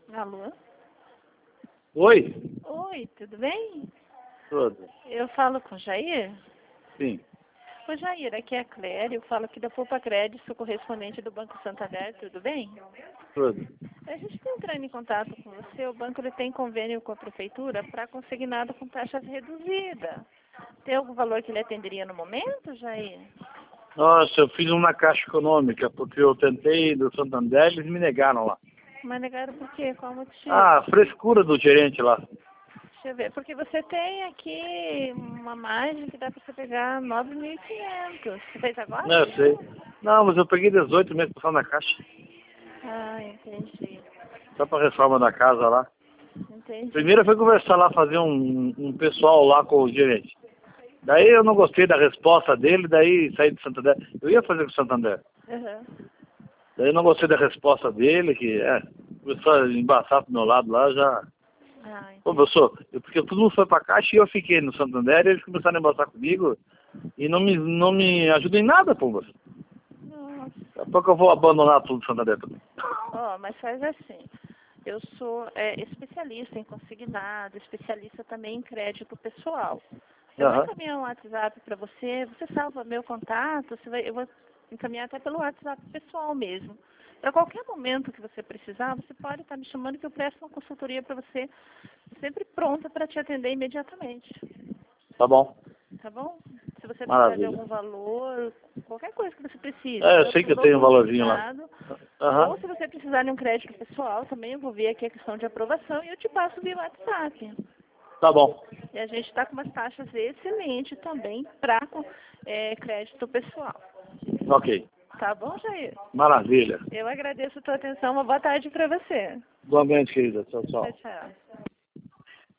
Alô? Oi? Oi, tudo bem? Tudo. Eu falo com o Jair? Sim. Ô Jair, aqui é a Cléria, eu falo aqui da Poupa Crédito, sou correspondente do Banco Santander, tudo bem? Tudo. A gente está entrando em contato com você, o banco ele tem convênio com a prefeitura para consignado com taxas reduzidas. Tem algum valor que ele atenderia no momento, Jair? Nossa, eu fiz uma caixa econômica, porque eu tentei do Santander e eles me negaram lá. Mas negaram por quê? Qual o motivo? Ah, frescura do gerente lá. Deixa eu ver, porque você tem aqui uma margem que dá para você pegar 9.500. Você fez agora? Não, eu sei. Não, mas eu peguei 18 meses passando na caixa. Ah, entendi. Só pra reforma da casa lá. Entendi. Primeiro eu fui conversar lá, fazer um pessoal lá com o gerente. Daí eu não gostei da resposta dele, daí saí do Santander. Eu ia fazer com o Santander. Uhum. Daí eu não gostei da resposta dele, que começou a embaçar pro meu lado lá, já... Ah, Pô, entendi. professor, porque todo mundo foi pra caixa e eu fiquei no Santander e eles começaram a embaçar comigo e não me ajudam em nada, pô, você. Nossa. Daqui a pouco eu vou abandonar tudo do Santander também. Ó, mas faz assim. Eu sou especialista em consignado, especialista também em crédito pessoal. Eu vou Aham. encaminhar um WhatsApp para você, você salva meu contato, eu vou encaminhar até pelo WhatsApp pessoal mesmo. Para qualquer momento que você precisar, você pode estar me chamando que eu presto uma consultoria para você, sempre pronta para te atender imediatamente. Tá bom. Tá bom? Se você precisar de Maravilha. algum valor, qualquer coisa que você precise, É, eu sei que eu tanto tenho um no valorzinho lá. consignado, Aham. ou se você precisar de um crédito pessoal, também eu vou ver aqui a questão de aprovação e eu te passo via WhatsApp. Tá bom. E a gente está com umas taxas excelentes também para crédito pessoal. Ok. Tá bom, Jair? Maravilha. Eu agradeço a tua atenção. Uma boa tarde para você. Igualmente, querida. Tchau, Tchau, tchau. tchau.